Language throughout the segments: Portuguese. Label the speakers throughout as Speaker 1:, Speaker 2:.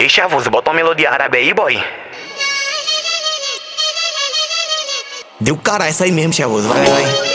Speaker 1: Ei, chavoso, bota uma melodia árabe aí, boy.
Speaker 2: Deu cara, essa aí mesmo, chavoso, vai.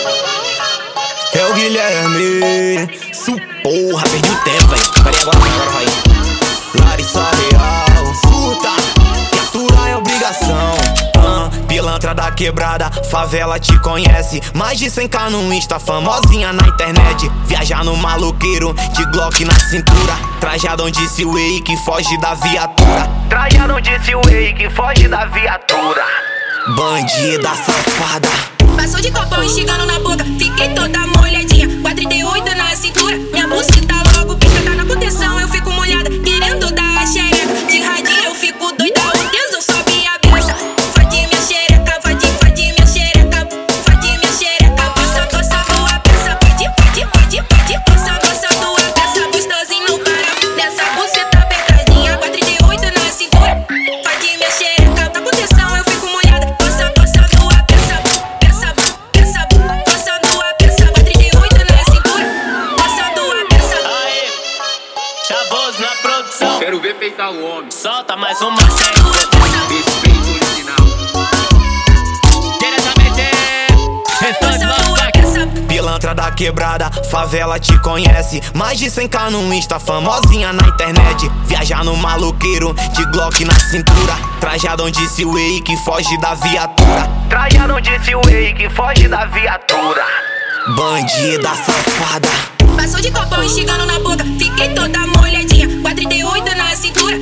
Speaker 2: É o Guilherme. Porra, perdi o tempo, velho. Peraí, agora vai. Larissa Real, surta, que aturar é obrigação. Pilantra da quebrada, favela te conhece. Mais de 100k no Insta, famosinha na internet. Viajar no maloqueiro, de Glock na cintura. Trajadão de Seaway que foge da viatura.
Speaker 1: Trajadão de Seaway que foge da viatura.
Speaker 2: Bandida safada.
Speaker 3: Passou de copão esticando na boca, fiquei toda molhadinha. 438 na cintura, minha buceta logo pica, tá na proteção, eu fico molhada, querendo dar a xereca. De radinho eu fico doida, oh Deus, eu sobe a benção. Fade minha xereca, fade minha xereca, fade minha xereca. Passa tua peça, fade, passa tua peça. Gostosinho não para, nessa buceta apertadinha. 438 na cintura, fade minha xereca, na proteção eu fico molhada. Passa tua peça, passa tua peça. 438 na cintura, passa tua peça.
Speaker 4: Aê, Chavoso na produção.
Speaker 5: Quero ver peitar o homem.
Speaker 4: Solta mais uma série.
Speaker 5: Respeito original.
Speaker 4: Diretamente, restante do
Speaker 2: Pilantra da quebrada, favela te conhece. Mais de 100k no Insta, famosinha na internet. Viajar no maloqueiro, de Glock na cintura. Trajadão de Seaway que foge da viatura.
Speaker 1: Trajadão de Seaway que foge da viatura.
Speaker 2: Bandida safada.
Speaker 3: Passou de copão esticando na boca, fiquei toda molhadinha. 438 na cintura,